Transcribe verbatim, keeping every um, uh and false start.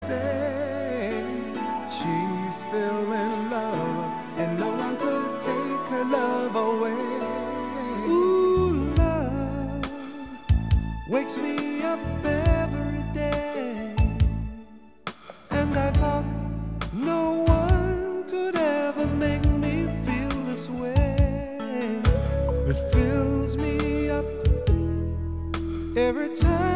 say she's still in love, and no one could take her love away. Ooh, love wakes me up every day, and I thought no one could ever make me feel this way. It fills me up every time